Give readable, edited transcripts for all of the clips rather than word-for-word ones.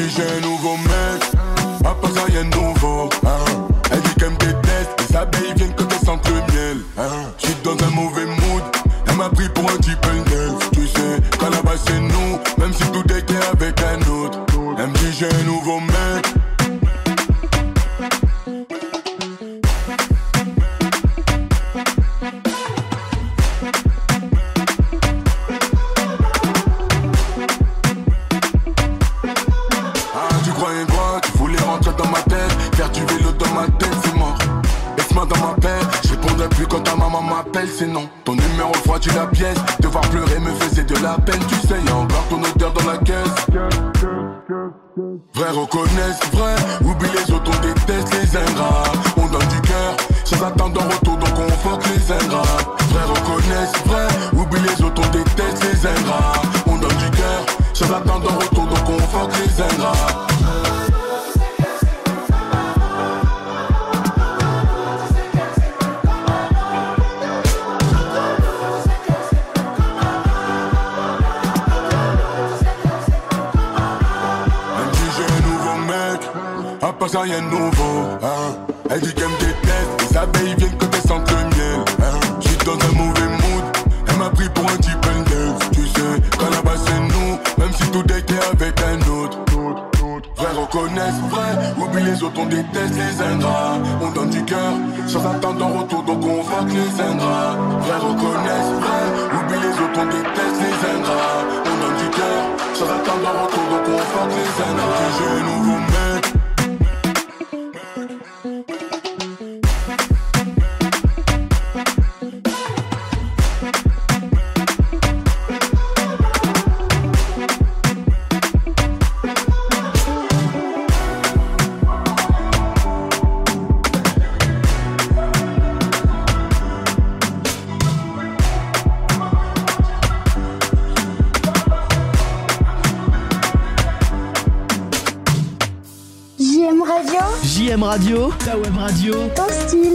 dit j'ai un nouveau mec, à part ça y'a un nouveau Elle dit qu'elle me déteste, les abeilles viennent quand elles sentent le miel J'suis dans un mauvais mood, elle m'a pris pour un type d'elfe. Tu sais, quand là-bas c'est nous, même si tout est clair avec un autre. Elle me dit j'ai un nouveau mec. Tu croyais quoi? Tu voulais rentrer dans ma tête, faire du vélo dans ma tête, c'est mort. Laisse-moi dans ma paix, je répondrai plus quand ta maman m'appelle, c'est non. Ton numéro refroidit la pièce, te voir pleurer me faisait de la peine, tu sais, y'a encore ton odeur dans la caisse. Vrai reconnaissent, vrai, oublie les autres, on déteste les ingrats. On donne du cœur, sans attendre en retour, donc on fuck les ingrats. Vrai reconnaissent, vrai, oublie les autres, on déteste les ingrats. On donne du cœur, sans attendre en retour, donc on fuck les ingrats. Pas ça y'a nouveau, Elle dit qu'elle me déteste, les abeilles viennent quand elles sentent le miel, J'suis dans un mauvais mood, elle m'a pris pour un type d'elfe. Tu sais, quand là-bas c'est nous, même si tout est clair avec un autre. Vrai reconnaissent, vrai, oublie les autres, on déteste les ingrats. On donne du cœur, sans attendre en retour, donc on fuck les ingrats. Vrai reconnaissent, vrai, oublie les autres, on déteste les ingrats. On donne du cœur, sans attendre en retour, donc on fuck les ingrats. J'ai un nouveau mec. JM Radio, ta web radio, ton style.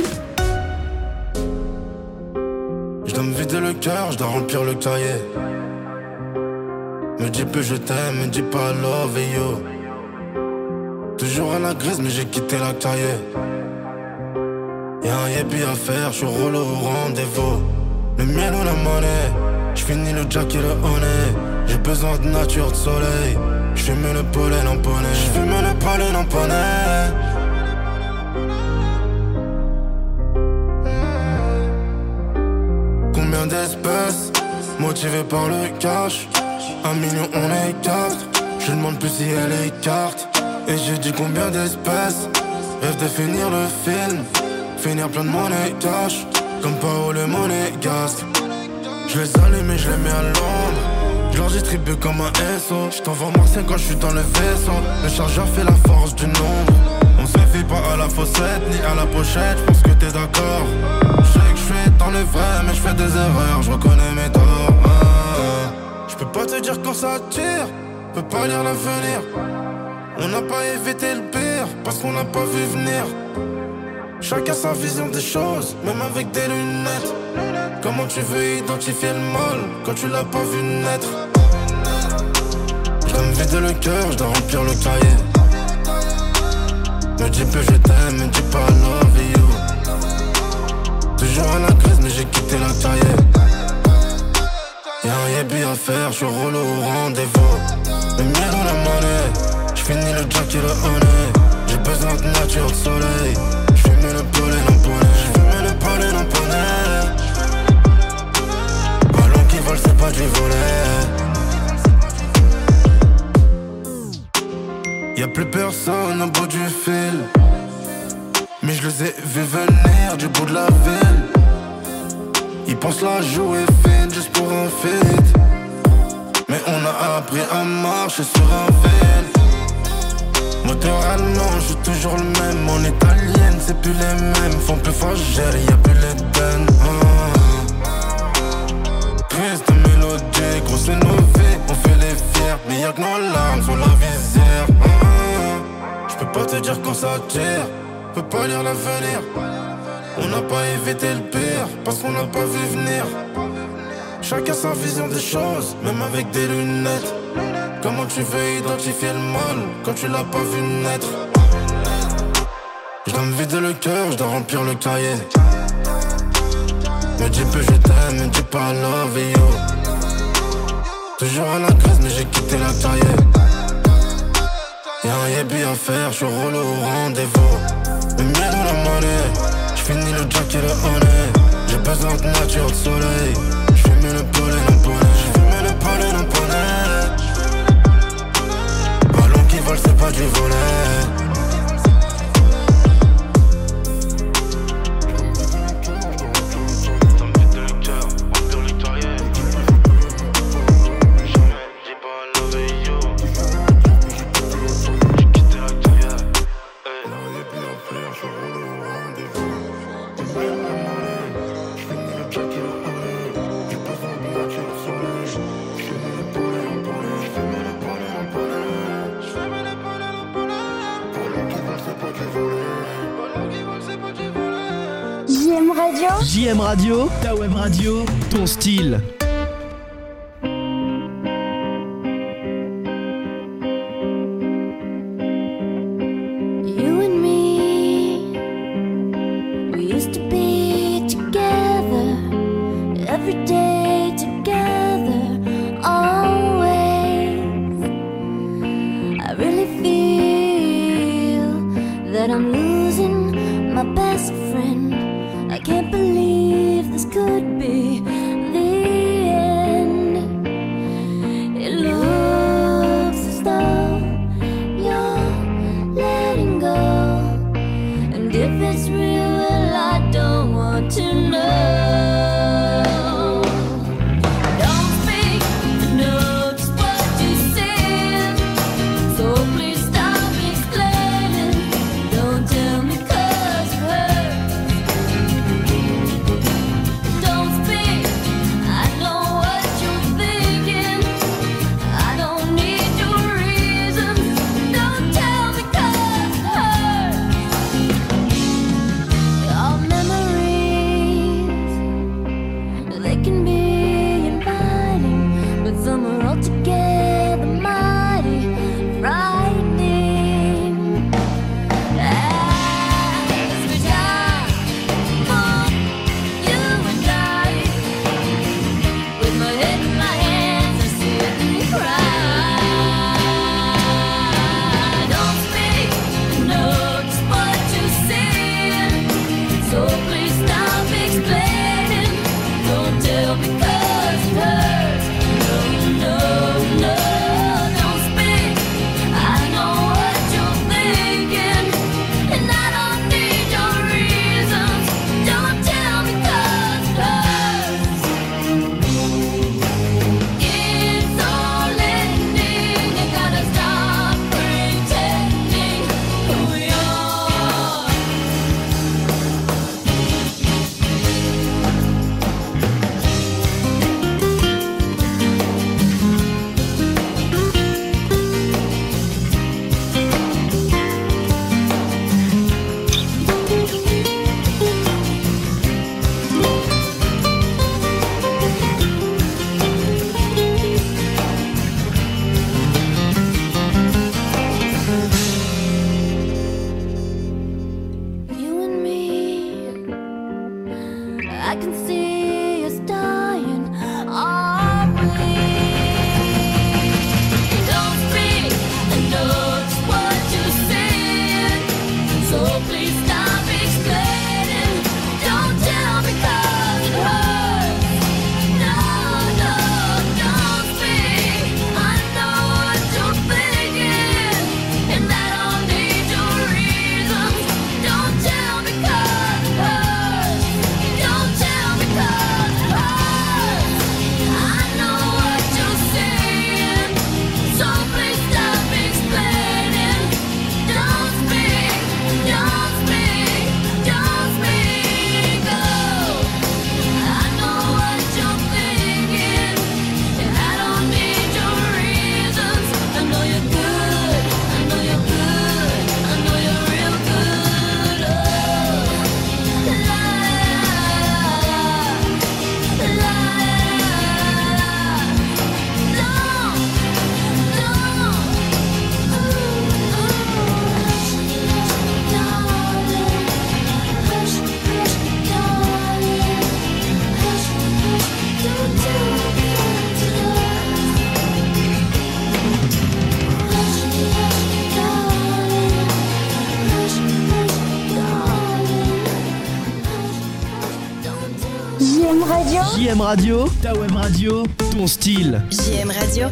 Je dois me vider le cœur, je dois remplir le cahier. Me dis plus je t'aime, me dis pas love et yo. Toujours à la grise mais j'ai quitté la carrière. Y'a un yépi à faire, je suis roulé au rendez-vous. Le miel ou la monnaie, je finis le jack et le honey. J'ai besoin de nature, de soleil. J'fume le pollen en poney. J'fume le pollen en poney. Combien d'espèces motivées par le cash? 1 million on est 4. Je demande plus si elle écarte. Et j'ai dit combien d'espèces rêvent de finir le film, finir plein de monnaie cash, comme Paolo Monégasque. Je les allume et je les mets à l'ombre. Je leur distribue comme un SO. Je t'envoie Marseille quand je suis dans le vaisseau. Le chargeur fait la force du nombre. On se fie pas à la fossette ni à la pochette. J'pense que t'es d'accord. Je sais que je suis dans le vrai mais je fais des erreurs. Je reconnais mes torts. Je peux pas te dire quand ça tire. Peux pas lire l'avenir. On n'a pas évité le pire parce qu'on n'a pas vu venir. Chacun sa vision des choses, même avec des lunettes. Comment tu veux identifier le mal quand tu l'as pas vu naître? Je dois me vider le cœur, je dois remplir le cahier. Me dis plus je t'aime, me dis pas love you. Toujours à la crise mais j'ai quitté la carrière. Y'a un yébi à faire, je suis roulé au rendez-vous. Le miel ou la monnaie, j'finis le jack et le honey. J'ai besoin de nature, de soleil. J'fume le pollen en poney. J'fume le pollen en poney. Ballon qui vole c'est pas du volet. Y'a plus personne au bout du fil, mais je les ai vus venir du bout de la ville. Ils pensent la jouer fine juste pour un feat, mais on a appris à marcher sur un fil. Moteur allemand, je suis toujours le même. En italienne, c'est plus les mêmes. Font plus fougère, y'a plus les donnes. Triste mélodie, grosse et nos vies, on fait les fiers. Mais y'a que nos larmes sur la visière. J'peux pas te dire quand ça tire, peux pas lire l'avenir. On n'a pas évité le pire, parce qu'on n'a pas vu venir. Chacun sa vision des choses, même avec des lunettes. Comment tu veux identifier le mal quand tu l'as pas vu naître? Je dois me vider le cœur, je dois remplir le cahier. Me dis peu je t'aime, me dis pas love you. Toujours à la case mais j'ai quitté la carrière. Y'a un yébi à faire, je roule au rendez-vous. Le miel ou la monnaie, j'finis le jack et le honey. J'ai besoin de nature, de soleil. J'fume le pollen en poney. J'fume le pollen en poney. Ballon qui vole c'est pas du volet. JM Radio, ta web radio, ton style. Radio. JM Radio, ta web radio, ton style. JM Radio.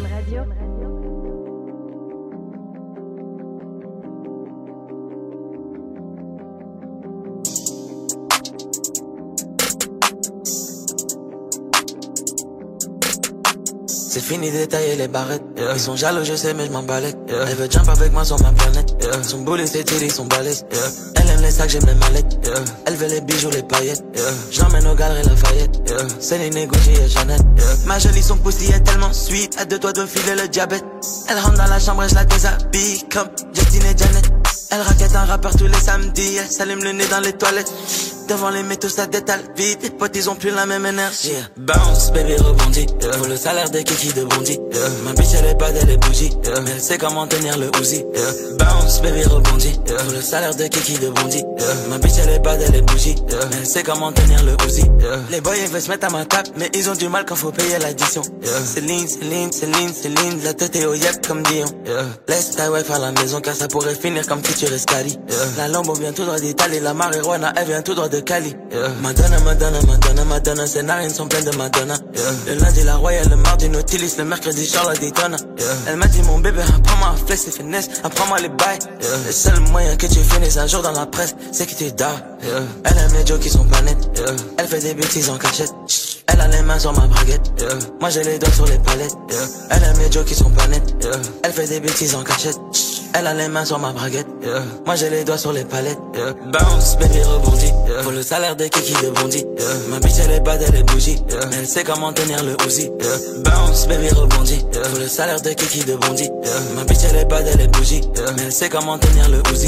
C'est fini de tailler les barrettes, Ils sont jaloux je sais mais je m'en balèque, Elle veut jump avec moi sur ma planète, Son boulet c'est tiré, son balèze, Elle aime les sacs, j'aime les mallettes, Elle veut les bijoux, les paillettes, J'emmène aux galeries Lafayette, Céline, Gucci et Chanel, Ma jolie son pussy est tellement sweet, à deux doigts de filer le diabète. Elle rentre dans la chambre et je la déshabille comme Justine et Janet. Elle raquette un rappeur tous les samedis, elle s'allume le nez dans les toilettes. Devant les métaux ça détale vite, les potes ils ont plus la même énergie. Bounce baby rebondit, Faut le salaire des kikis de Bondy, Ma bitch elle est bad, elle est bougie, Mais elle sait comment tenir le Uzi, Bounce baby rebondit, Faut le salaire des kikis de Bondy, Ma bitch elle est bad, elle est bougie, Mais elle sait comment tenir le Uzi, Les boys ils veulent se mettre à ma table, mais ils ont du mal quand faut payer l'addition, Céline, Céline, Céline, Céline, la tête est au yep comme Dion, Laisse ta wife à la maison car ça pourrait finir comme futur escali, La Lambo vient tout droit d'Italie, la marijuana elle vient tout droit de Cali, Madonna, Madonna, Madonna, Madonna, ses narines sont pleines de Madonna, Le lundi la Royale, le mardi Nautilus, le mercredi Charlotte Daytona, Elle m'a dit mon bébé, apprends-moi à flex et finesse, apprends-moi les bails, Le seul moyen que tu finisses un jour dans la presse, c'est que tu dors, Elle aime les jokes qui sont pas nets, Elle fait des bêtises en cachette, Elle a les mains sur ma braguette, Moi j'ai les doigts sur les palettes, Elle aime les jokes qui sont pas nets, Elle fait des bêtises en cachette, Elle a les mains sur ma braguette, Moi j'ai les doigts sur les palettes, Bounce baby rebondit, Faut le salaire des kikis de Bondy, Ma bitch elle est bad, elle est bougie, Mais elle sait comment tenir le Uzi, Bounce baby rebondit, Faut le salaire des kikis de Bondy, Ma bitch elle est bad, elle est bougie, Mais elle sait comment tenir le Uzi,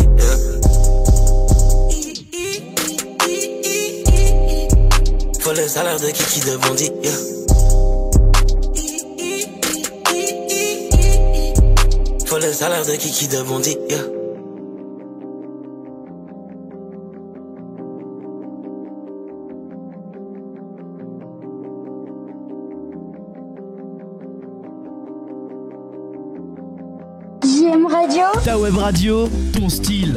Faut le salaire de kiki de Bondy, Faut le salaire de kiki de Bondy, JM Radio. Ta web radio, ton style.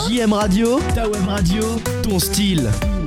JM Radio, ta web radio, ton style.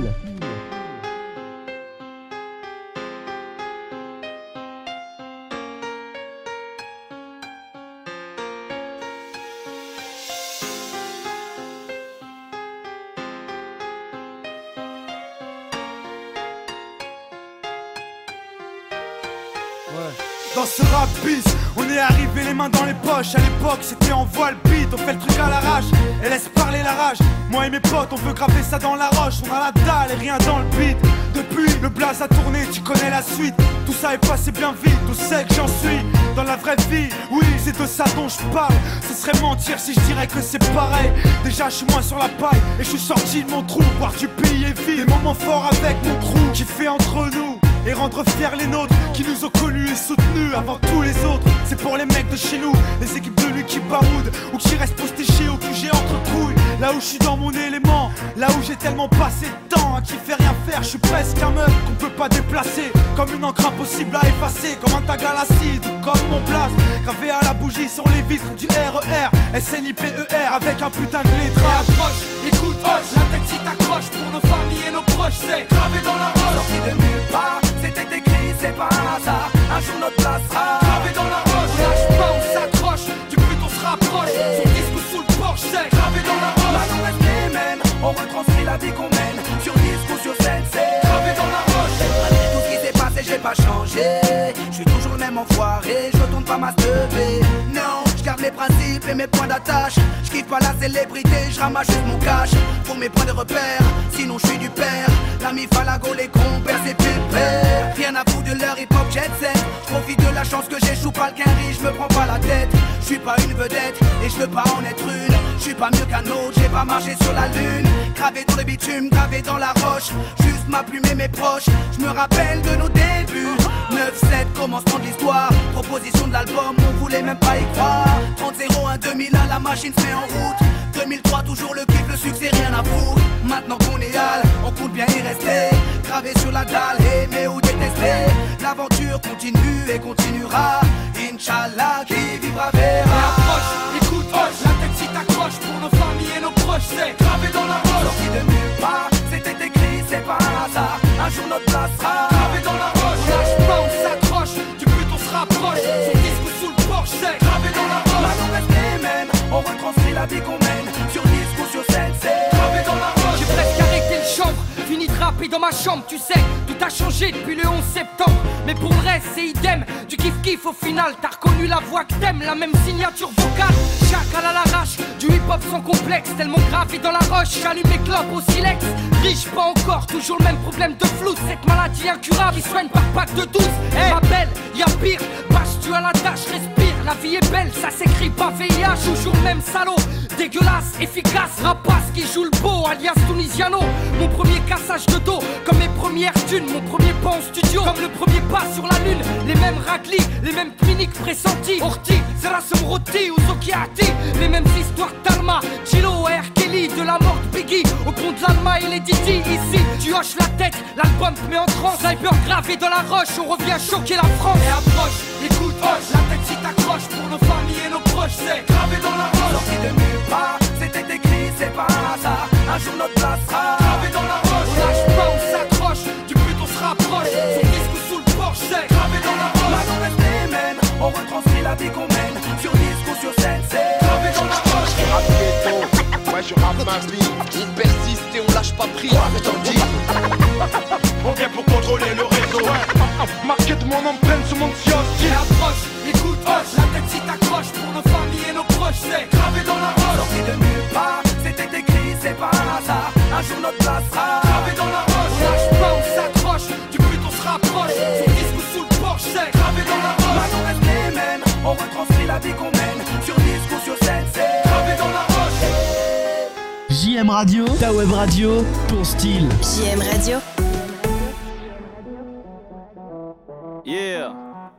Dans ce rap bis, on est arrivé les mains dans les poches. À l'époque c'était en voile beat, on fait le truc à l'arrache et laisse parler la rage. Moi et mes potes on veut graver ça dans la roche. On a la dalle et rien dans le beat. Depuis le blaze a tourné, tu connais la suite. Tout ça est passé bien vite, on sait que j'en suis dans la vraie vie. Oui c'est de ça dont je parle. Ce serait mentir si je dirais que c'est pareil. Déjà je suis moins sur la paille et je suis sorti de mon trou. Voir du pays est vide, des moments forts avec mon crew qui fait entre nous et rendre fiers les nôtres qui nous ont connus et soutenus avant tous les autres. C'est pour les mecs de chez nous, les équipes de lui qui baroudent ou qui restent postés au QG entre couilles. Là où je suis dans mon élément, là où j'ai tellement passé de temps à qui fait rien faire. Je suis presque un meuf qu'on peut pas déplacer, comme une encre impossible à effacer, comme un tag à l'acide ou comme mon place gravé à la bougie sur les vitres du RER SNIPER avec un putain de lettrage. Approche, écoute, hoche, la tête si t'accroches pour nos familles et nos proches. C'est gravé dans la roche, sorti de nulle part. C'était écrit, c'est pas un hasard. Un jour notre place sera gravé dans la roche. On lâche pas, on s'accroche, du but on se rapproche. Son disque sous le porche, c'est gravé dans la roche. Maintenant reste les mêmes, on retranscrit la vie qu'on mène. Sur disque ou sur scène, c'est gravé dans la roche. Malgré tout ce qui s'est passé, j'ai pas changé. Je suis toujours le même enfoiré, je retourne pas ma stevée. Non, je garde mes principes et mes points d'attache. Je kiffe pas la célébrité, je ramasse juste mon cash pour mes points de repère, sinon je suis du père. L'ami Falago, les compères, c'est pépère. Rien à foutre de leur hip-hop jet set. J'profite de la chance que j'échoue pas le quinri, je me prends pas la tête. Je suis pas une vedette et je veux pas en être une. Je suis pas mieux qu'un autre, j'ai pas marché sur la lune. Gravé dans le bitume, gravé dans la roche. Juste ma plume et mes proches, je me rappelle de nos débuts. 9-7, commencement de l'histoire. Proposition de l'album, on voulait même pas y croire. 30-01, 2001, la machine se met en route. 2003, toujours le kiff, le succès, rien à foutre. Maintenant qu'on est hal, on compte bien y rester. Gravé sur la dalle, aimer ou détester. L'aventure continue et continuera. Inch'Allah, qui vivra verra. Approche, écoute, hoche, la tête si t'accroches pour nos familles et nos proches. C'est gravé dans la roche, sorti de nulle part. C'était écrit, c'est pas un hasard. Un jour notre place sera gravé dans la roche. On lâche pas, on s'accroche, du but on se rapproche. Son disque sous le porche, c'est gravé dans la roche. Maintenant reste les mêmes, on retranscrit la vie qu'on mène. Sur disque ou sur scène, c'est gravé dans la roche. J'ai presque arrêté le chanvre, fini de rapper dans ma chambre, tu sais. Tout a changé depuis le 11 septembre. Mais pour le reste c'est idem, du kiff-kiff au final. T'as reconnu la voix que t'aimes, la même signature vocale. Chacal à l'arrache, du hip-hop sans complexe. Tellement gravé dans la roche, j'allume mes clopes au silex. Riche pas encore, toujours le même problème de flou. Cette maladie incurable, ils soignent par pack de 12. Ma belle, y'a pire, bâche-tu à la tâche, respire. La vie est belle, ça s'écrit pas VIH. Toujours le même salaud, dégueulasse, efficace. Rapace qui joue le beau, alias Tunisiano. Mon premier cassage de dos, comme mes premières thunes. Mon premier pas en studio, comme le premier pas sur la lune. Les mêmes raclis, les mêmes cliniques pressentis. Orti, Zerasum Roti ou Zokiati. Les mêmes histoires d'Alma, Chilo et R. Kelly. De la mort de Biggie, au pont de l'Alma et les Didi. Ici, tu hoches la tête, l'album te met en transe. Sniper gravé dans la roche, on revient choquer la France. Et approche, écoute, hoche, la tête si t'accroches pour nos familles et nos proches. C'est gravé dans la roche, sorti de nulle part. C'était écrit, c'est pas un hasard. Un jour notre place sera gravé dans la roche. On lâche pas, on s'accroche, du but on se rapproche. Son disque sous le porche, c'est gravé dans la roche. Maintenant reste les mêmes, on retranscrit la vie qu'on mène. Sur disque ou sur scène, c'est gravé dans la roche. Je rappe ghetto, ouais je rappe ma vie. On persiste et on lâche pas prise, je t'en dis. On vient pour contrôler le réseau, marqué de mon empreinte sur mon kiosque. Et approche, écoute, hoche, la tête si t'accroches pour nos familles et nos proches. C'est gravé dans la roche, sorti de nulle part. C'était écrit, c'est pas un hasard. Un jour notre place sera gravé dans la roche. On lâche pas, on s'accroche, du but on se rapproche. Son disque sous le porche, c'est gravé dans la roche. Maintenant reste les mêmes, on retranscrit la vie qu'on mène. Sur disque ou sur scène, c'est gravé dans la roche. JM Radio, ta web radio, ton style. JM Radio. Yeah.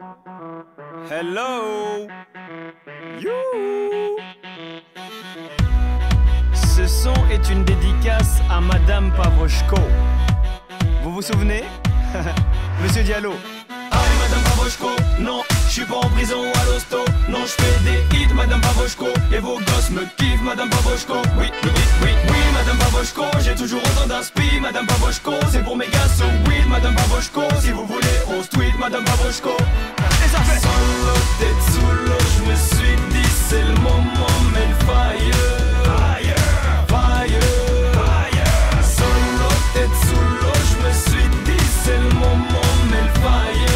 Hello. You. Ce son est une dédicace à Madame Pavoshko. Vous vous souvenez? Monsieur Diallo. Allez Madame Pavoshko, non, je suis pas en prison à l'hosto. Non, je fais des hits Madame Pavoshko. et vos gosses me kiffent, Madame Pavoshko. Oui, oui, oui, oui, Madame Pavoshko. J'ai toujours autant d'inspi, Madame Pavoshko. C'est pour mes gars, so weed, Madame Pavoshko. Si vous voulez, on se tweet, Madame Pavoshko. Et ça fait solo, tête sous l'eau, je me suis dit c'est le moment, mais le fire. Solo, tête sous l'eau, je me suis dit c'est le moment, mais le fire.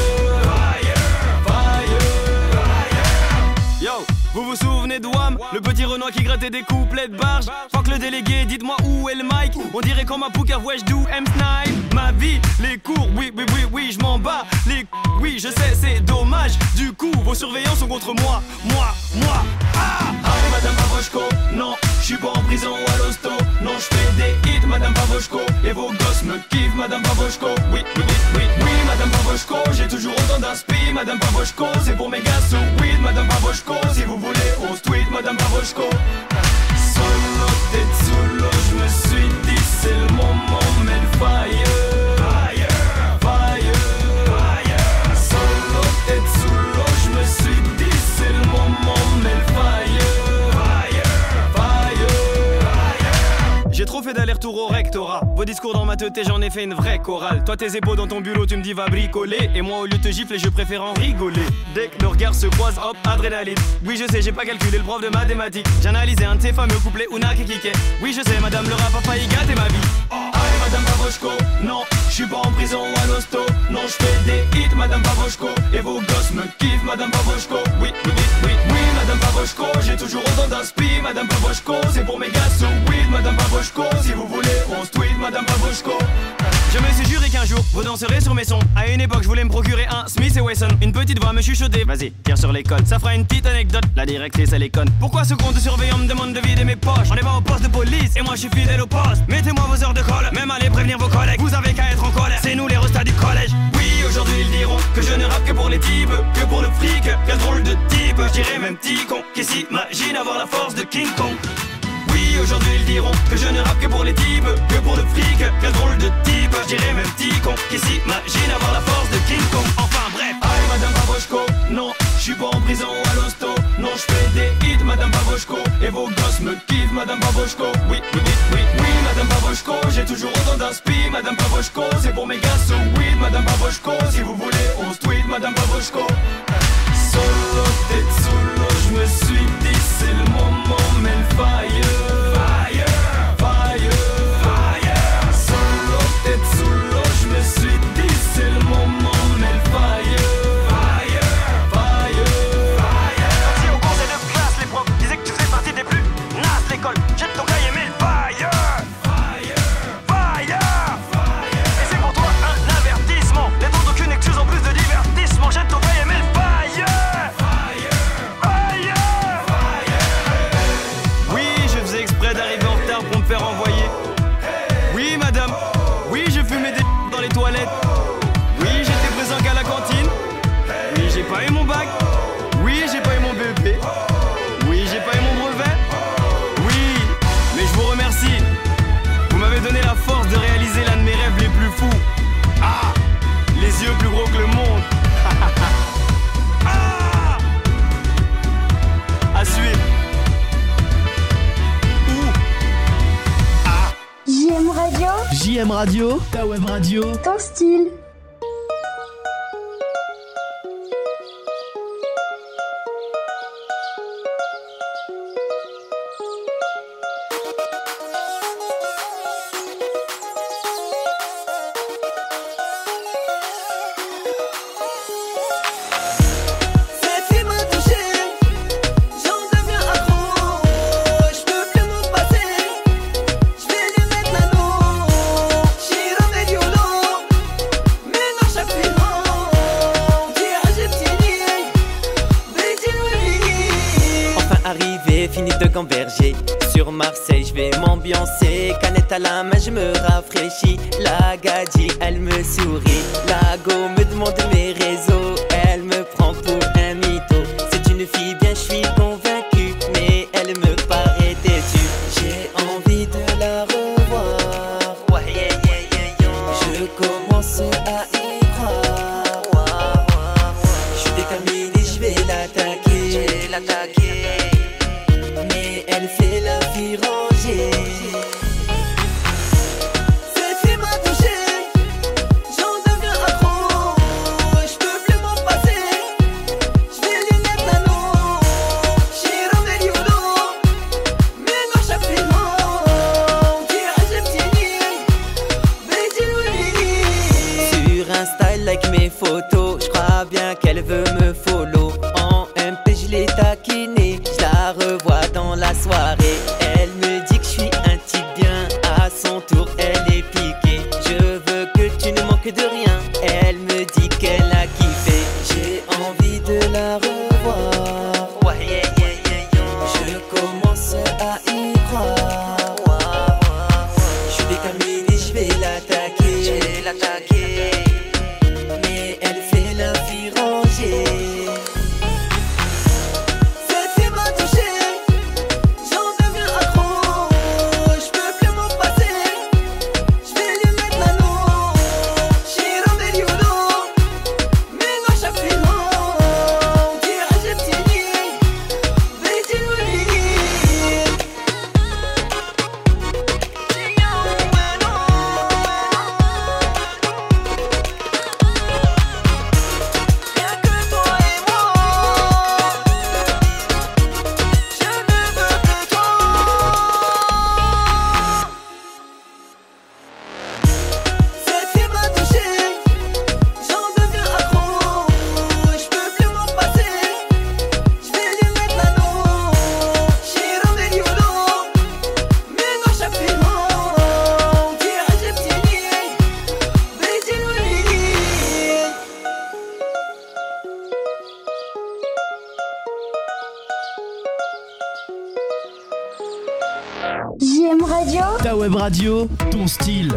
Yo, vous vous souvenez de Wham, le petit Renoir qui grattait des couplets de barge. Fuck le délégué, dites-moi où est le mic. On dirait quand ma pouca, wesh, do M-Snipe. Ma vie, les cours, oui, oui, oui, oui, je m'en bats. Les oui, je sais, c'est dommage. Du coup, vos surveillants sont contre moi. Allez, Madame Pavoshko, non, je suis pas en prison ou à l'hosto. Non, je fais des hits, Madame Pavoshko. Et vos gosses me kiffent, Madame Pavoshko. Oui, oui, oui, oui, oui, Madame Pavoshko. J'ai toujours autant d'inspi, Madame Pavoshko. C'est pour mes gars, so weed, Madame Pavoshko. Si vous voulez, on se tweet, Madame Pavoshko. Solo, tête sous l'eau, je me suis dit c'est le moment, mais le fire. Solo, tête sous l'eau, je me suis dit c'est le moment, mais le fire. J'ai trop fait d'aller-retour au rectorat. Vos discours dans ma tête et j'en ai fait une vraie chorale. Toi tes épaules dans ton bulot tu me dis va bricoler. Et moi au lieu de te gifler je préfère en rigoler. Dès que nos regards se croisent hop adrénaline. Oui je sais j'ai pas calculé le prof de mathématiques. J'ai analysé un de ces fameux couplets Ouna Kikike. Oui je sais madame le rap a failli gâter ma vie. Allez Madame Pavoshko, non je suis pas en prison ou à l'hosto. Non je fais des hits Madame Pavoshko. Et vos gosses me kiffent Madame Pavoshko. Oui oui oui oui oui Madame Pavoshko. J'ai toujours autant d'inspi Madame Pavoshko. C'est pour mes gars so weed Madame Pavoshko. Si vous voulez, on se tweet, Madame Pavoshko. Je me suis juré qu'un jour, vous danserez sur mes sons. À une époque, je voulais me procurer un Smith & Wesson. Une petite voix me chuchotait. Vas-y, tire sur les codes. Ça fera une petite anecdote. La directrice, elle est conne. Pourquoi ce compte de surveillant me demande de vider mes poches? On est pas au poste de police et moi je suis fidèle au poste. Mettez-moi vos heures de colle, même allez prévenir vos collègues. Vous avez qu'à être en colère, c'est nous les restats du collège. Oui, aujourd'hui ils diront que je ne rappe que pour les types, que pour le fric. Quel drôle de type, je dirais même petit con qui s'imagine avoir la force de King Kong. Oui, aujourd'hui ils diront que je ne rappe que pour les types, que pour le fric. Quel drôle de type, je dirais même petit con qui s'imagine avoir la force de King Kong. Enfin bref, allez Madame Pavoshko, non, je suis pas en prison ou à l'hosto. Non, je fais des hits Madame Pavoshko. Et vos gosses me kiffent Madame Pavoshko. Oui, oui, oui, oui, oui Madame Pavoshko. J'ai toujours autant d'inspi Madame Pavoshko. C'est pour mes gars so weed Madame Pavoshko. Si vous voulez, on se tweet Madame Pavoshko. Solo, tête sous l'eau, je me suis dit c'est le moment, mais le fire. Solo, tête sous l'eau, je me suis dit c'est le moment, mais le fire. Si au conseil de classe, les profs disaient que tu faisais partie des plus nazes de l'école. Jette ton cahier, mais le fire. Et c'est pour toi un avertissement. N'attends d'aucune excuse en plus de divertissement. Jette ton cahier, mais le fire. Oui, je faisais exprès d'arriver en retard pour me faire envoyer. Oui, madame. Oui, je fumais des dans les toilettes. Oui, j'étais présent qu'à la cantine. Oui, j'ai pas eu mon bac. Oui, j'ai pas eu mon BEP. Oui, j'ai pas eu mon brevet. Oui, mais je vous remercie. Vous m'avez donné la force de réaliser l'un de mes rêves les plus fous. Ah, les yeux plus gros que le monde. Ah, à suivre. JM Radio, JM Radio, ta web radio, ton style. Sur Marseille, je vais m'ambiancer. Canette à la main, je me rafraîchis. La gadji, elle me sourit. La go me demande mes réseaux. Elle me prend pour un mytho. C'est une fille bien, je suis convaincu. Mais elle me paraît têtue. J'ai envie de la revoir. Je commence à y croire. Je suis déterminé, je vais l'attaquer. vie rangée. Cette fille m'a touché, j'en deviens accro. J'peux plus m'en passer, j'vais lui mettre l'anneau. Chiro Meliolo, mais non chapino. Tirage petit, Betty Louis. Sur Insta, elle like mes photos, j'crois bien qu'elle veut me follow. En MP, j'l'ai taquinée, j'la revois dans la soirée. Elle me dit que je suis un type bien, à son tour elle est piquée. Je veux que tu ne manques de rien, elle me dit qu'elle a kiffé. J'ai envie de la revoir, je commence à y croire. Je vais terminer, je vais l'attaquer, mais elle fait la vie rangée. Cette fille m'a touché, j'en deviens accro. J'peux plus m'en passer, j'vais lui mettre l'anneau. Chiro Meliolo, mais non chapino. Tirage petit, Betty Louis. Rien que toi et moi, je ne veux que toi. Cette fille m'a touché, j'en deviens accro. J'peux plus m'en passer, j'vais lui mettre l'anneau. Chiro Meliolo, mais non chapino. Tirage petit, Betty Louis. JM Radio. Ta web radio, ton style.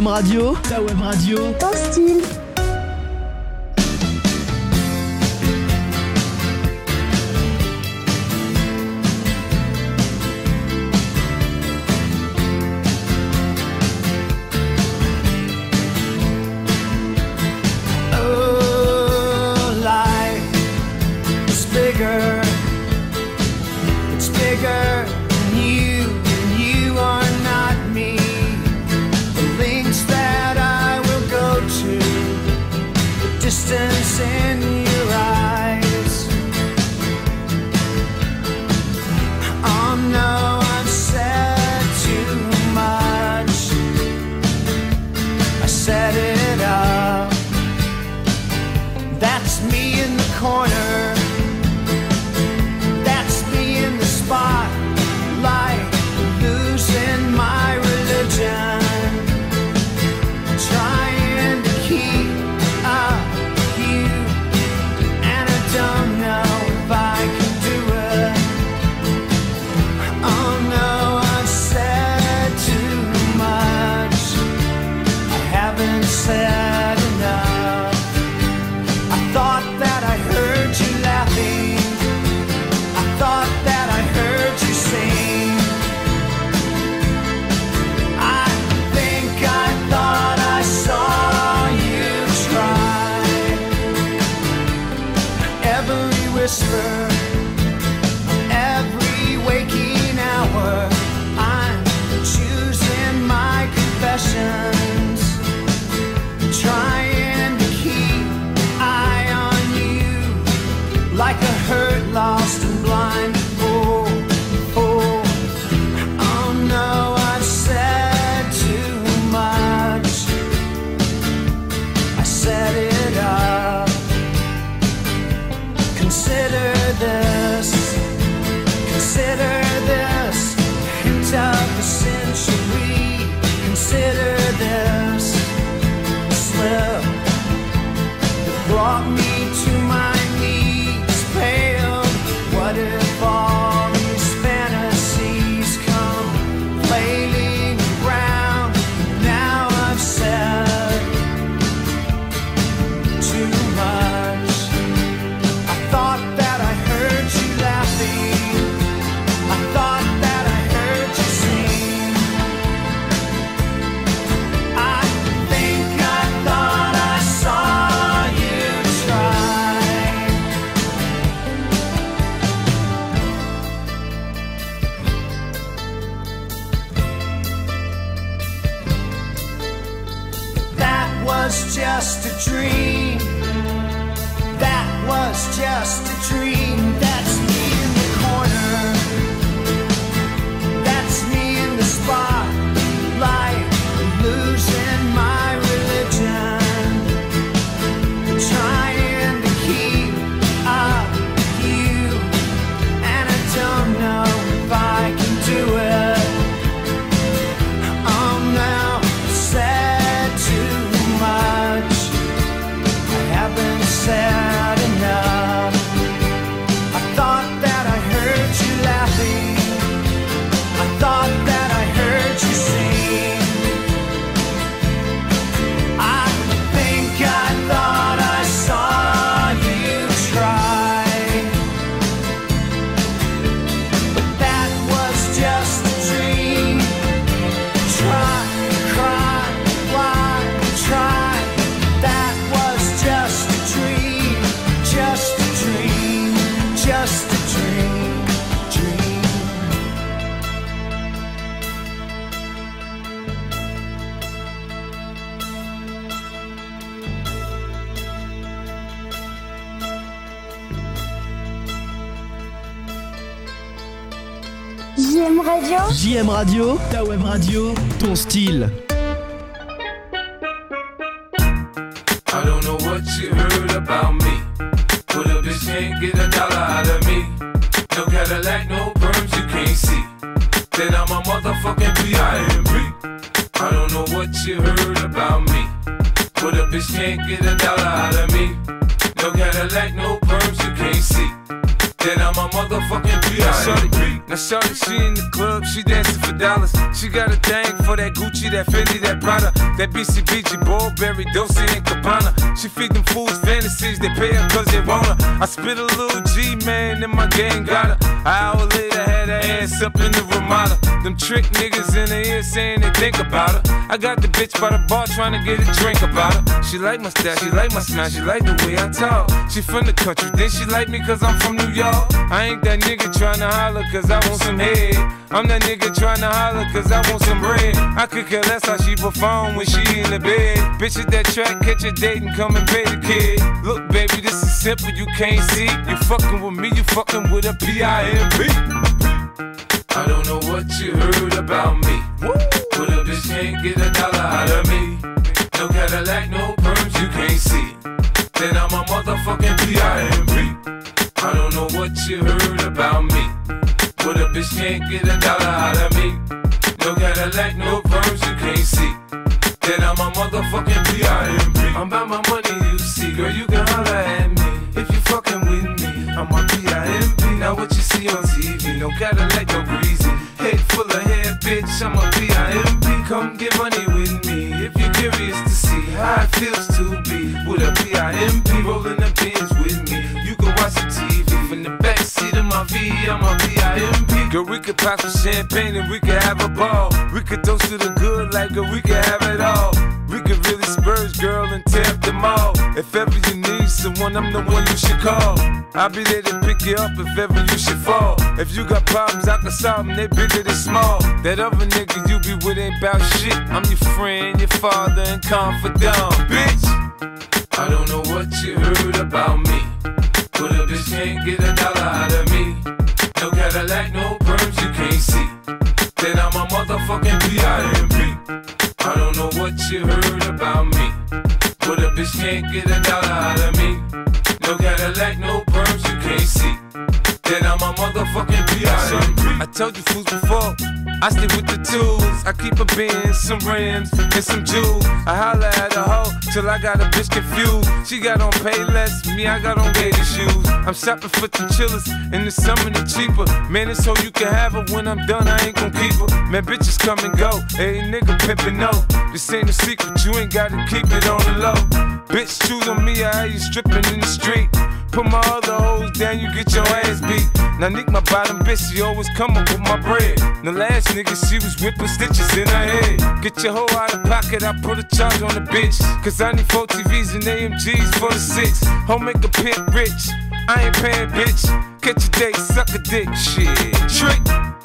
JM Radio, ta web radio, ton style. JM Radio. JM Radio, ta web radio, ton style. I don't know what you heard about me, but a bitch can't get $1 out of me. No Cadillac, no perms, you can't see that I'm a motherfucking P.I.M.P. I don't know what you heard about me, but a bitch can't get $1 out of me. No Cadillac, no perms, you can't see that I'm a motherfucking motherfucking P.I.M.P. Now shorty, she in the club, she dancing for dollars. She got a thing for that Gucci, that Fendi, that Prada, that BCBG, Burberry, Dolce and Gabbana. She feed them fools fantasies, they pay her cause they want her. I spit a little G, man, and my gang got her. An hour later, had her ass up in the Ramada. Them trick niggas in the ear saying they think about her. I got the bitch by the bar trying to get a drink about her. She like my style, she like my smile, she like the way I talk. She from the country, then she like me cause I'm from New York. I ain't that nigga tryna holler cause I want some head. I'm that nigga tryna holler cause I want some bread. I could care less how she perform when she in the bed. Bitch at that track, catch a date and come and pay the kid. Look baby, this is simple, you can't see. You fucking with me, you fucking with a P.I.M.P. I don't know what you heard about me, but a bitch can't get $1 out of me. No Cadillac, no perms, you can't see. Then I'm a motherfucking P.I.M.P. I don't know what you heard about me, but a bitch can't get $1 out of me. No Cadillac, no perms, you can't see. Then I'm a motherfucking P.I.M.P. I'm about my money, you see. Girl, you can holler at me if you fucking with me. I'm a P.I.M.P. Now what you see on TV, no Cadillac, no greasy. Head full of hair, bitch, I'm a P.I.M.P. Come get money with me if you're curious to see how it feels to be with a P.I.M.P. Rolling the bins with me. You can watch the TV from the backseat of my V, I'm a P.I.M.P. Girl, we could pop some champagne and we could have a ball. We could toast to the good like girl, we could have it all. We could really spurge, girl, and tear up them all. If ever you need someone, I'm the one you should call. I'll be there to pick you up if ever you should fall. If you got problems, I can solve them, they bigger than small. That other nigga you be with ain't bout shit. I'm your friend, your father, and confidant, bitch. I don't know what you heard about me, but a bitch can't get $1 out of me. No Cadillac, no perms, you can't see. Then I'm a motherfucking P.I.M.P. I don't know what you heard about me, but a bitch can't get $1 out of me. No Cadillac, no perms, you can't see. Then I'm a motherfucking P.I.M.P. I told you fools before, I stay with the tools. I keep a Benz, some rims, and some jewels. I holla at a hoe till I got a bitch confused. She got on Payless, me I got on gator shoes. I'm shopping for the chillers, in the summer they cheaper. Man, it's so you can have her, when I'm done I ain't gon' keep her. Man, bitches come and go, hey nigga pimpin' no. This ain't a secret, you ain't gotta keep it on the low. Bitch, choose on me, I you stripping in the street. Put my other hoes down, you get your ass beat. Now Nick, my bottom bitch, she always come up with my bread. The last nigga, she was whipping stitches in her head. Get your hoe out of pocket, I put a charge on the bitch. Cause I need 4 TVs and AMGs for the 6. Home make a pimp rich, I ain't paying bitch. Catch a date, suck a dick, shit, trick.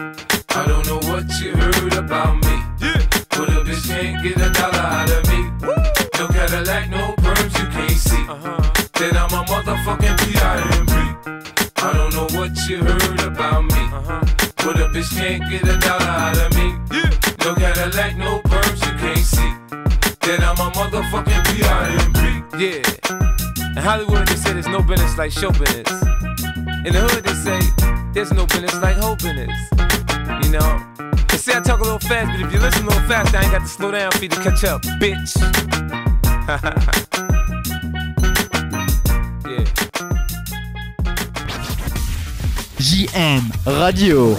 I don't know what you heard about me, but a bitch can't get $1 out of me. No Cadillac, no perms, you can't see. Then I'm a motherfucking P.I.M.P. I don't know what you heard about me, but a bitch can't get $1 out of me. No Cadillac, no perms, you can't see. Then I'm a motherfucking P.I.M.P. Yeah. In Hollywood they say there's no business like show business. In the hood they say there's no business like hoe business. You know, they say I talk a little fast, but if you listen a little fast, I ain't got to slow down for you to catch up, bitch. Yeah. JM Radio.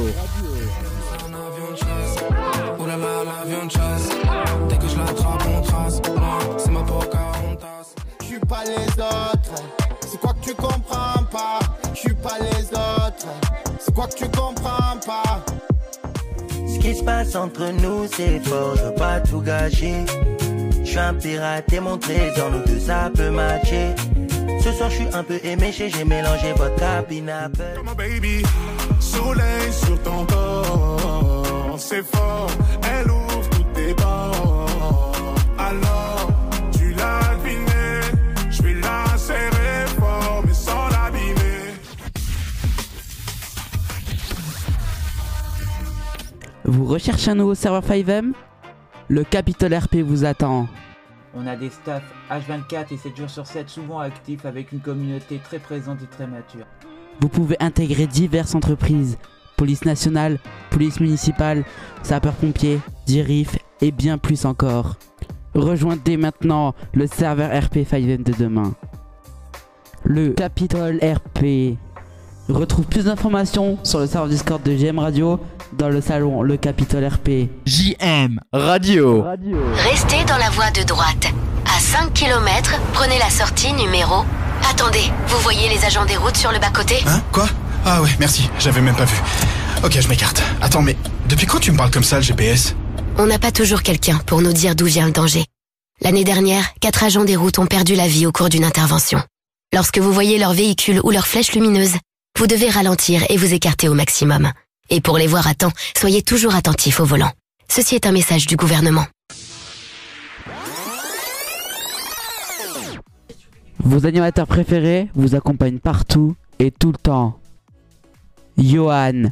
Dès que je l'attrape, on trace. C'est ma Pocahontas. J'suis pas les autres. C'est quoi que tu comprends pas? J'suis pas les autres. C'est quoi que tu comprends pas? Ce qui se passe entre nous, c'est fort. Je veux pas tout gâcher. J'suis un pirate et mon trésor, nous deux ça peut matcher. Ce soir j'suis un peu éméché, j'ai mélangé vodka, pineapple. Come on baby, soleil sur ton corps, c'est fort, elle ouvre toutes tes portes. Alors, tu l'as deviné, j'vais la serrer fort, mais sans l'abîmer. Vous recherchez un nouveau serveur 5M? Le Capitole RP vous attend. On a des staffs H24 et 7 jours sur 7 souvent actifs avec une communauté très présente et très mature. Vous pouvez intégrer diverses entreprises, police nationale, police municipale, sapeurs-pompiers, DIRIF et bien plus encore. Rejoignez dès maintenant le serveur RP 5M de demain. Le Capitole RP, Retrouve plus d'informations sur le serveur Discord de JM Radio dans le salon Le Capitole RP. JM Radio. Restez dans la voie de droite. À 5 km, prenez la sortie numéro... Attendez, vous voyez les agents des routes sur le bas-côté ? Hein ? Quoi ? Ah ouais, merci, j'avais même pas vu. Ok, je m'écarte. Attends, mais depuis quand tu me parles comme ça, le GPS ? On n'a pas toujours quelqu'un pour nous dire d'où vient le danger. L'année dernière, 4 agents des routes ont perdu la vie au cours d'une intervention. Lorsque vous voyez leur véhicule ou leur flèche lumineuse, vous devez ralentir et vous écarter au maximum. Et pour les voir à temps, soyez toujours attentifs au volant. Ceci est un message du gouvernement. Vos animateurs préférés vous accompagnent partout et tout le temps. Johan,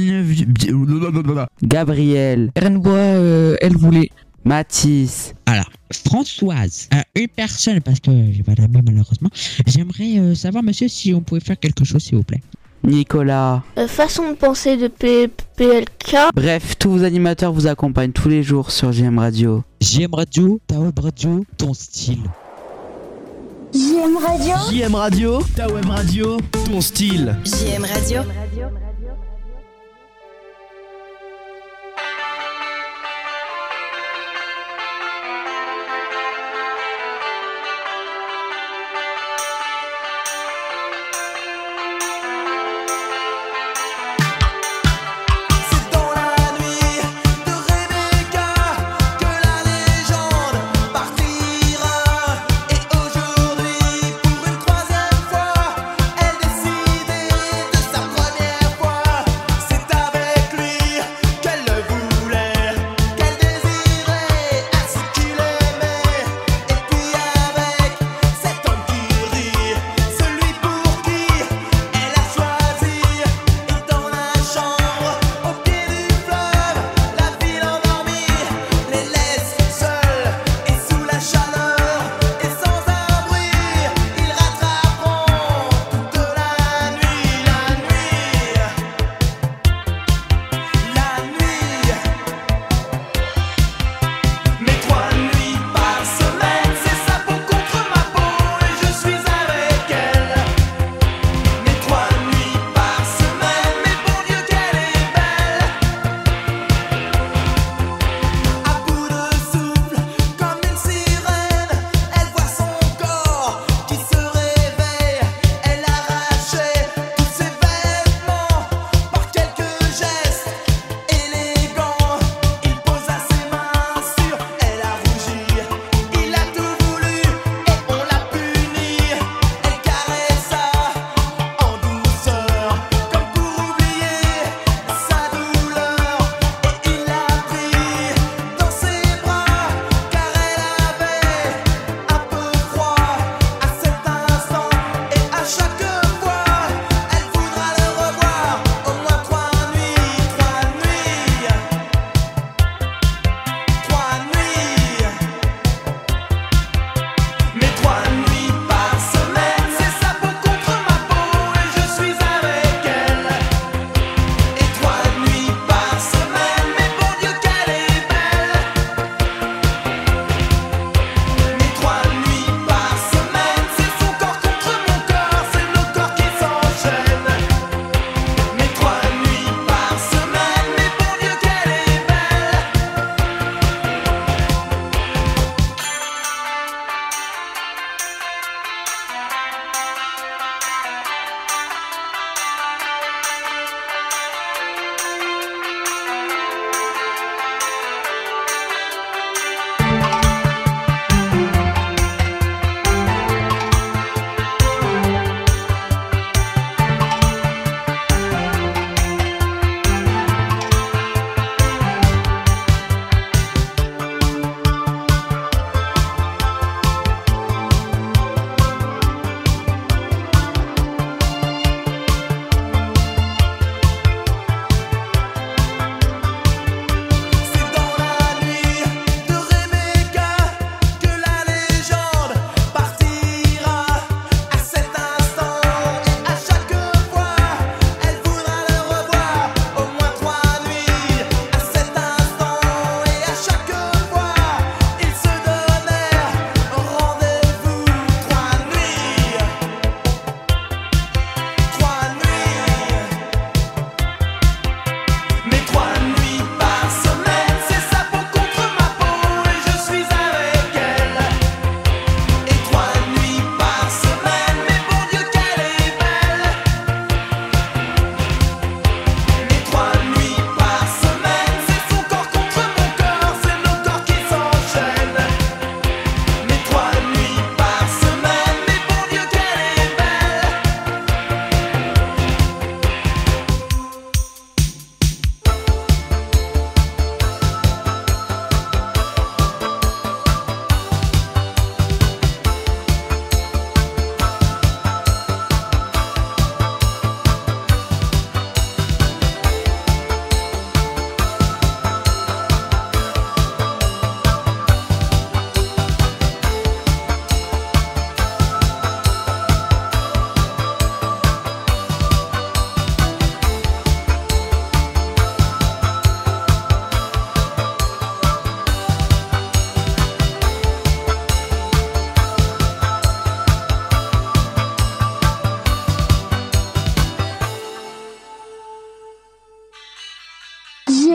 Gabriel, elle voulait. Mathis. Alors, Françoise, une personne, parce que j'ai pas d'amis malheureusement, j'aimerais savoir, monsieur, si on pouvait faire quelque chose, s'il vous plaît. Nicolas. Façon de penser de PLK. Bref, tous vos animateurs vous accompagnent tous les jours sur JM Radio. JM Radio, ta web radio, ton style. JM Radio. JM Radio, ta web radio, ton style. JM Radio. Pour une troisième fois, elle décidait de sa première fois.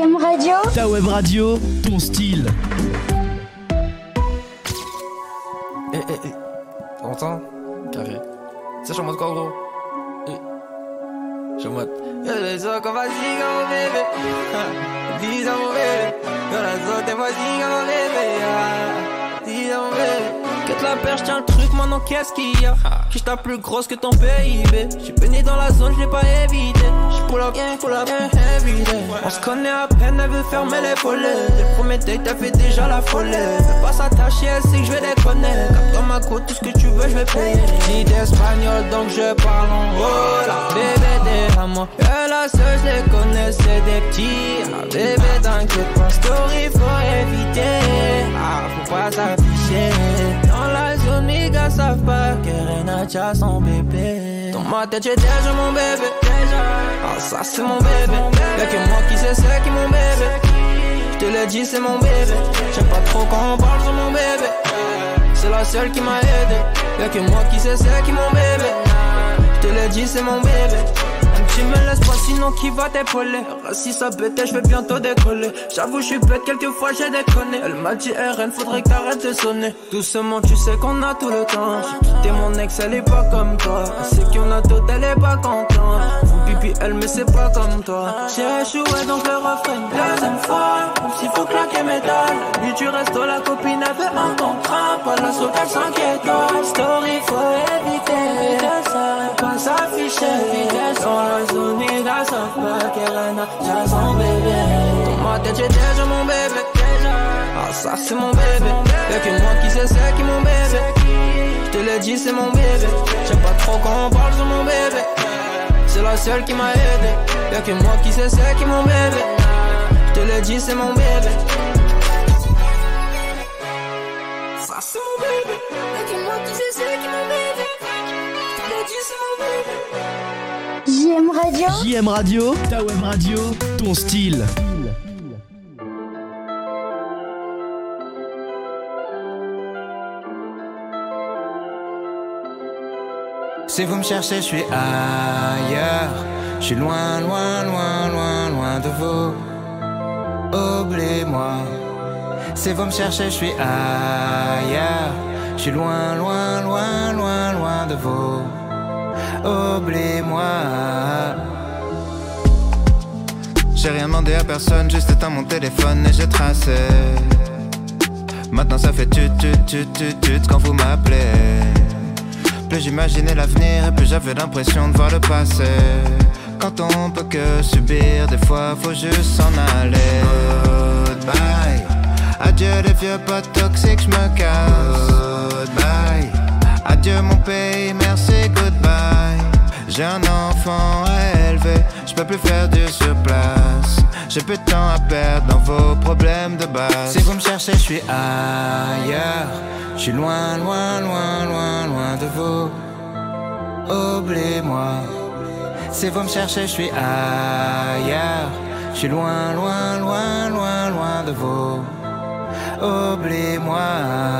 JM Radio. Ta web radio, ton style. T'entends? Carré. Ça, je suis en mode quoi, gros? Je suis en mode. Les autres, qu'on va ziga mon bébé. Dis à mon bébé. Dans la zone, t'es vas-y, mon bébé. Dis à mon bébé. Quête la perche, tiens le truc, maintenant qu'est-ce qu'il y a? Quiche ta plus grosse que ton PIB. J'suis baigné dans la zone, j'l'ai pas évité. J'suis pull up, everyday. On se connaît à peine, elle veut fermer les volets. Dès le premier date, t'as fait déjà la folie. Fais pas s'attacher, elle sait que j'vais déconner. Cap dans ma côte, tout ce que tu veux, j'vais payer. Dis d'espagnol, donc je parle en hola. Bébé, déjame-moi. Et la seule, j'les connais, c'est des petits. Bébé, t'inquiète pas, story, faut éviter. Faut pas s'afficher. Dans la zone, mes gars savent pas que Renacha son bébé. Dans ma tête, j'ai déjà mon bébé. Ça c'est mon bébé. Y'a que moi qui sais c'est qui mon bébé. J'te l'ai dit c'est mon bébé. J'aime pas trop quand on parle sur mon bébé. C'est la seule qui m'a aidé. Y'a que moi qui sais c'est qui mon bébé. J'te l'ai dit c'est mon bébé. Tu me laisses pas sinon qui va t'épauler. Si ça bête, je vais bientôt décoller. J'avoue je suis bête, quelquefois j'ai déconné. Elle m'a dit RN, faudrait que t'arrêtes de sonner. Doucement tu sais qu'on a tout le temps. J'ai quitté mon ex, elle est pas comme toi. Elle sait qu'on a tout, elle est pas contente. Faut pipi elle mais c'est pas comme toi. J'ai échoué donc le refrain une deuxième fois. Même s'il faut claquer mes dalles. Lui tu restes la copine avait un contrat. Pas la seule qu'elle s'inquiète. Story faut éviter. Pas s'afficher. Dans la zone, les gars savent pas qu'elle a son bébé. Dans ma tête, j'ai déjà mon bébé. Ça, c'est mon bébé. Y'a que moi qui sais c'est qui mon bébé. J'te l'ai dit, c'est mon bébé. J'aime pas trop quand on parle sur mon bébé. C'est la seule qui m'a aidé. Y'a que moi qui sais c'est qui mon bébé. J'te l'ai dit, c'est mon bébé. Ça, c'est mon bébé. Y'a que moi qui sais c'est qui mon bébé. J'te l'ai dit, c'est mon bébé. JM Radio. JM Radio, ta web radio, ton style. Si vous me cherchez, je suis ailleurs. Je suis loin, loin, loin, loin, loin de vous. Oubliez-moi. Si vous me cherchez, je suis ailleurs. Je suis loin, loin, loin, loin, loin de vous. Oublie-moi. J'ai rien demandé à personne, juste éteint mon téléphone et j'ai tracé. Maintenant ça fait tut quand vous m'appelez. Plus j'imaginais l'avenir et plus j'avais l'impression de voir le passé. Quand on peut que subir, des fois faut juste s'en aller. Goodbye. Adieu les vieux potes toxiques, j'me casse. Goodbye. Adieu mon pays, merci, goodbye. J'ai un enfant à élever, je peux plus faire du surplace. J'ai plus de temps à perdre dans vos problèmes de base. Si vous me cherchez, je suis ailleurs. Je suis loin, loin, loin, loin, loin de vous. Oubliez-moi. Si vous me cherchez, je suis ailleurs. Je suis loin, loin, loin, loin, loin de vous. Oubliez-moi.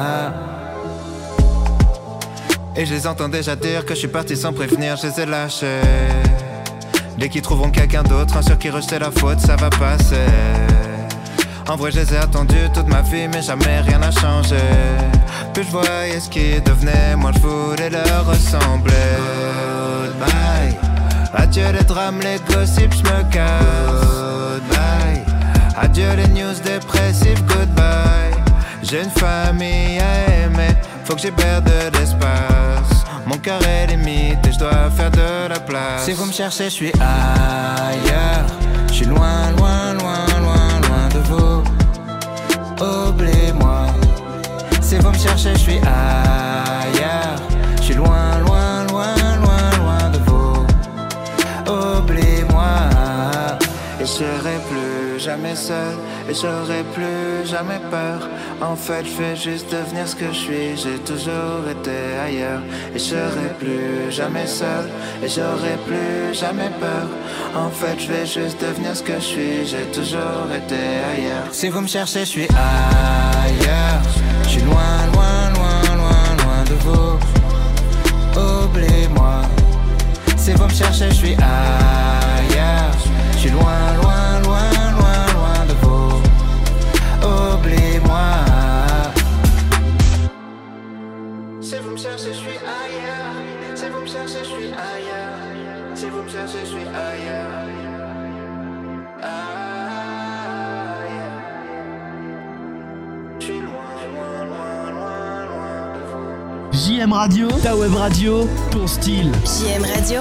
Et je les entends déjà dire que je suis parti sans prévenir, je les ai lâchés. Dès qu'ils trouveront quelqu'un d'autre, un sur qui rejeter la faute, ça va passer. En vrai je les ai attendus toute ma vie, mais jamais rien n'a changé. Plus je voyais ce qui devenait, moi je voulais leur ressembler. Goodbye. Adieu les drames, les gossips, je me casse. Goodbye. Adieu les news dépressives, goodbye. J'ai une famille à aimer, faut que j'hiberne de l'espace. Mon cœur est limite et je dois faire de la place. Si vous me cherchez, je suis ailleurs. Je suis loin, loin, loin, loin, loin de vous. Oubliez-moi. Si vous me cherchez, je suis ailleurs. Je suis loin, loin, loin, loin, loin de vous. Oubliez-moi. Et je serai plus jamais seul. Et j'aurai plus jamais peur. En fait, je vais juste devenir ce que je suis. J'ai toujours été ailleurs. Et je serai plus jamais seul. Et j'aurai plus jamais peur. En fait, je vais juste devenir ce que je suis. J'ai toujours été ailleurs. Si vous me cherchez, je suis ailleurs. Je suis loin, loin, loin, loin, loin de vous. Oubliez-moi. Si vous me cherchez, je suis ailleurs. Je suis loin, loin, loin, loin, loin JM Radio, ta web radio, ton style. JM Radio.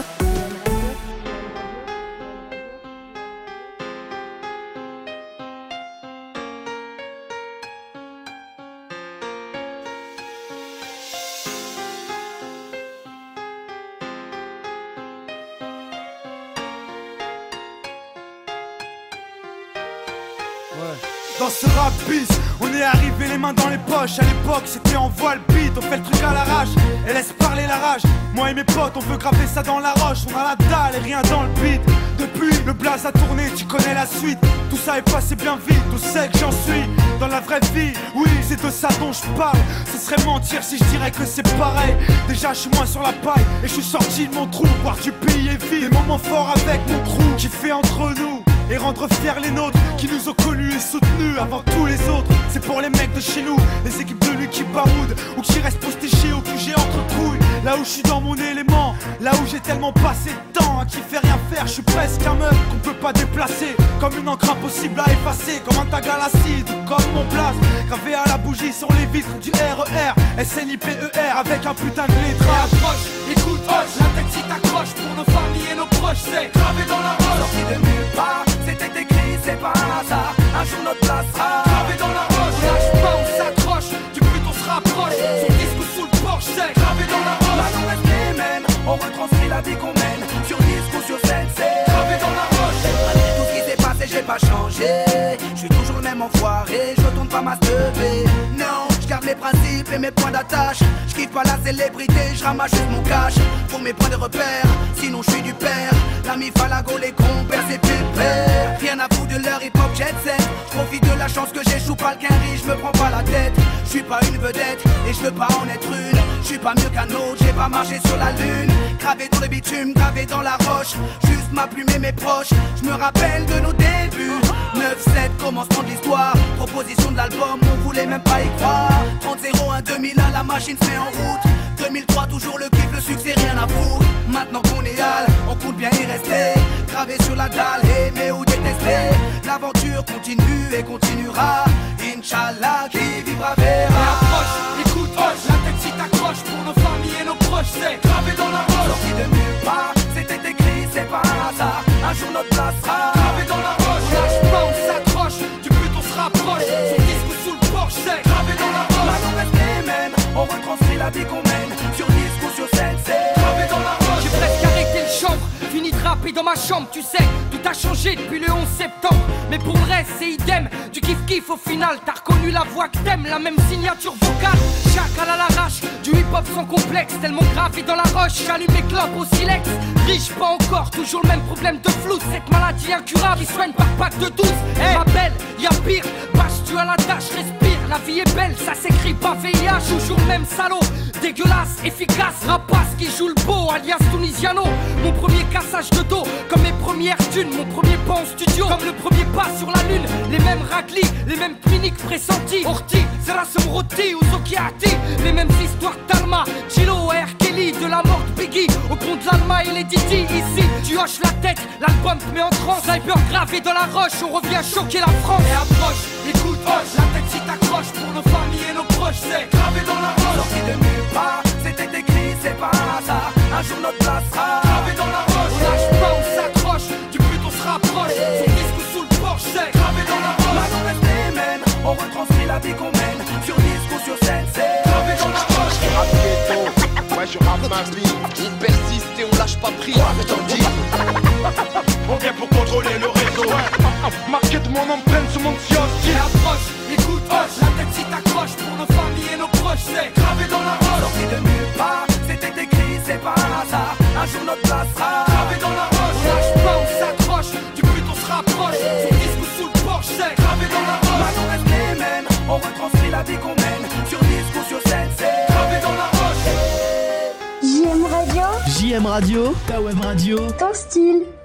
Dans ce rap bis, on est arrivé les mains dans les poches. À l'époque c'était en voile beat, on fait le truc à l'arrache et laisse parler la rage. Moi et mes potes on veut graver ça dans la roche. On a la dalle et rien dans le beat. Depuis le blaze a tourné, tu connais la suite. Tout ça est passé bien vite, tout sait que j'en suis. Dans la vraie vie, oui c'est de ça dont je parle. Ce serait mentir si je dirais que c'est pareil. Déjà je suis moins sur la paille et je suis sorti de mon trou. Voir du pays et vivre des moments forts avec mon crew qui fait entre nous et rendre fiers les nôtres qui nous ont connus et soutenus avant tous les autres. C'est pour les mecs de chez nous, les équipes de lui qui baroudent ou qui restent postichés au QG entre couilles. Là où je suis dans mon élément, là où j'ai tellement passé de temps à qui fait rien faire. Je suis presque un meuf qu'on peut pas déplacer, comme une encre impossible à effacer, comme un tag à l'acide ou comme mon place gravé à la bougie sur les vitres du RER SNIPER avec un putain de lettrage. Approche, écoute, hoche, la tête si t'accroches pour nos familles et nos proches, c'est gravé dans la roche. Sorti de nulle part, c'était écrit, c'est pas un hasard. Un jour notre place sera gravé dans la roche. Lâche pas, on s'accroche, du but on se rapproche. Son disque ou sous le porche, c'est gravé dans la roche. Maintenant reste les mêmes, on retranscrit la vie qu'on mène. Sur disque ou sur scène, c'est gravé dans la roche. Malgré tout ce qui s'est passé, j'ai pas changé. Je suis toujours le même enfoiré, je retourne pas ma stevée. Non, je garde mes principes et mes points d'attache. Je kiffe pas la célébrité, je ramasse juste mon cash. Pour mes points de repère, sinon je suis du père. L'ami Falago, les compères, c'est pépère. Rien à foutre de leur hip-hop jet set. Je profite de la chance que j'échoue pas le quinri, je me prends pas la tête. Je suis pas une vedette et je veux pas en être une. Je suis pas mieux qu'un autre, j'ai pas marché sur la lune. Gravé dans le bitume, gravé dans la roche. Juste ma plume et mes proches, je me rappelle de nos débuts. 9-7, commencement de l'histoire. Proposition de l'album, on voulait même pas y croire. 30-01, 2001, la machine se met en route. 2003, toujours le kiff, le succès, rien à foutre. Maintenant qu'on est hal, on compte bien y rester. Gravé sur la dalle, aimer ou détester. L'aventure continue et continuera. Inch'Allah, qui vivra verra. Approche, écoute, hoche, la tête si t'accroches pour nos familles et nos proches, c'est gravé dans la roche. Sorti de nulle part, c'était écrit, c'est pas un hasard. Un jour notre place sera gravé dans la roche. Lâche pas, on s'accroche, du but on se rapproche. Son disque ou sous le porche, c'est gravé dans la roche. Maintenant reste les mêmes, on retranscrit la vie qu'on mène. Sur disque ou sur scène, c'est gravé dans la roche. J'ai presque arrêté le chanvre, fini de rapper dans ma chambre, tu sais. Tout a changé depuis le 11 septembre. Mais pour le reste, c'est idem. Du kiff-kiff au final, t'as reconnu la voix que t'aimes. La même signature vocale, chacal à l'arrache. Du hip-hop sans complexe, tellement gravé dans la roche. J'allume mes clopes au silex. Riche pas encore, toujours le même problème de flou. Cette maladie incurable, qui soigne par pack de 12. Ma belle, y'a pire, bâche-tu à la tâche, respire. La vie est belle, ça s'écrit pas VIH. Toujours le même salaud, dégueulasse, efficace. Rapace qui joue le beau, alias Tunisiano. Mon premier cassage de dos, comme mes premières thunes. Mon premier pas en studio, comme le premier pas sur la lune. Les mêmes raclis, les mêmes cliniques pressentis. Orti, Serasum Roti ou Zokiati. Les mêmes histoires d'Alma, Chilo, R. Kelly. De la mort de Biggie, au compte de l'Alma et les Didi. Ici, tu hoches la tête, l'album te met en transe. Sniper gravé dans la roche, on revient choquer la France. Et approche, écoute, hoche, la tête si t'accroches pour nos familles et nos proches, c'est gravé dans la roche. Sorti de nulle part, c'était écrit, c'est pas un hasard. Un jour notre place sera gravé dans la roche. On lâche pas, on s'accroche, du but on se rapproche. Son disque ou sous le porche, c'est gravé dans la roche. Maintenant reste les mêmes, on retranscrit la vie qu'on mène. Sur disque ou sur scène, c'est gravé dans la roche. Ouais, je rappe ma vie, on persiste et on lâche pas prise. On vient pour contrôler le réseau. Marqué de mon empreinte sur mon kiosque. Et approche, écoute, hoche, la tête si t'accroches pour nos familles et nos proches, c'est gravé dans la roche. Sorti de nulle part, c'était écrit, c'est pas un hasard. Un jour notre place sera gravé dans la roche. On lâche pas, on s'accroche, du but on se rapproche. Son disque ou sous le porche, c'est gravé dans la roche. Maintenant reste les mêmes, on retranscrit la vie qu'on mène. Sur disque ou sur scène, c'est gravé dans la roche. JM Radio. JM Radio, ta web radio, ton style.